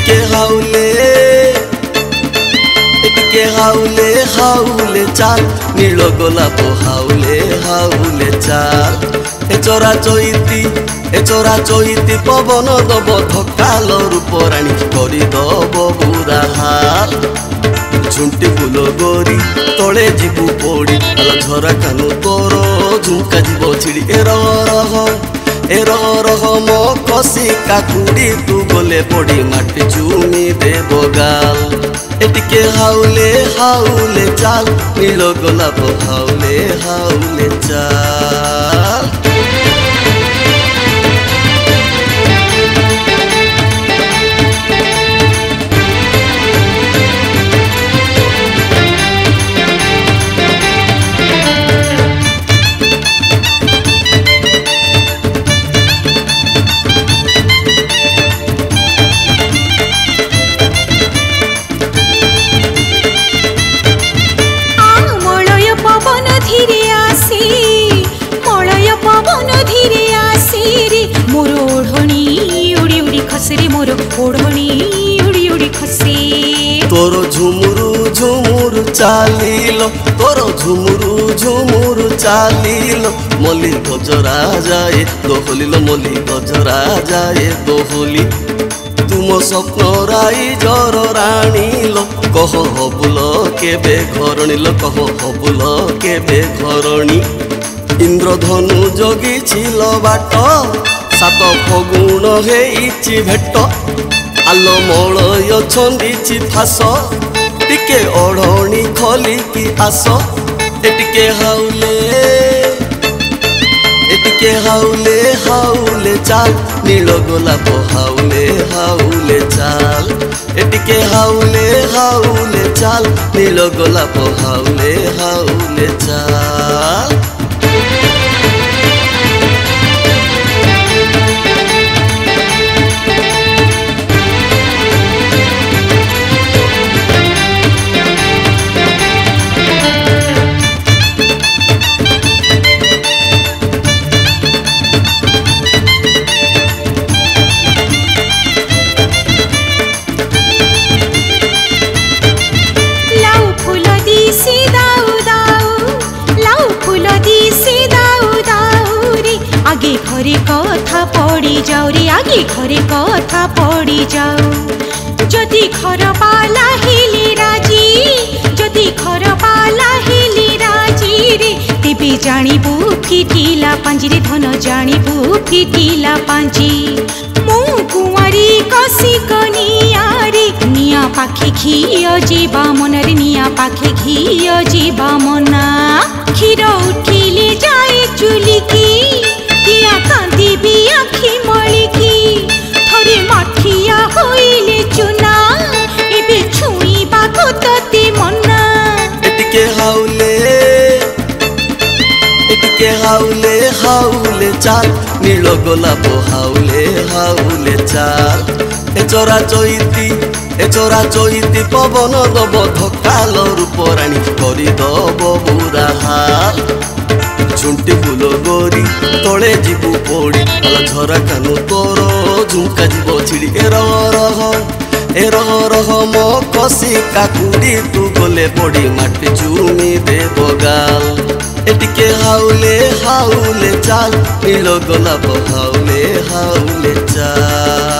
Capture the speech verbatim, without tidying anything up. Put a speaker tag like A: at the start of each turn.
A: एटिके हाउले एटिके हाउले हाउले चाल नील गोलाप हाउले हाउले चाल ए चोरा चोईती ए चोरा चोईती पवन दब धक्काल रूपराणी करी दब बुरा हाल झुंटी फुल गोरी तले जीवु पड़ी झरा कानु तोर झुमका जीव छिड़ी ए रह ए रह मो कसी काकुड़ी तू गले पड़ी माटी चुमी देव गाल एटिके हाउले हाउले चाल नील गोलाप हाउले हाउले चाल
B: मोर ओढ़नी उड़ी उड़ी खसे
A: तोर झुमुरु झुमुरु चालीलो तोर झुमुरु झुमुरु चालीलो मली गजरा जाए दोहलिलो मली गजरा जाए दोहली तुम स्वप्न राई जर राणीलो कह हबुल केबे घरणीलो कह हबुल केबे घरणी इंद्रधनु जगी छिलो बाट सात फगुण हेइछि भेट आलो मलय छंदिछि फास टिके ओढ़णी खोलिकी आस एटिके हाउले एटिके हाउले हाउले चाल नील गोलाप हाउले हाउले चाल एटिके हाउले हाउले चाल नील गोलाप हाउले हाउले चाल
B: घरे कथा पड़ी जाऊ रे आगे घरे कथा पड़ी जाऊ जदि घर पाला हेले राजी जदि घर पाला हेले राजी रे तेबे जानिबू फिटिला पांजी रे धन जानिबू फिटिला पांजी मु कुंवारी कसी कनिया रे निया पाखे घियो जीवा मन रे निया पाखे घियो जीवा मना क्षीर उठिले जाए चुलिकी किया कांदी भी आखी मलिकी थरे मठिया होइले चुना एबे छुई बाको तते मना
A: एटिके हाउले एटिके हाउले हाउले चाल नील गोलाप हाउले हाउले चाल ए चोरा चोईती ए चोरा चोईती पवन दब धक्काल रूपराणी करी दब बुरा हाल झुंटी फुल गोरी तले जीवु पड़ी झरा कानु तोर झुमका जीव छिड़ी ए रह ए रह मो कसी काकुड़ी तू गले पड़ी माटी चुमी देव गाल एटिके हाउले हाउले चाल नील गोलाप हाउले हाउले चाल।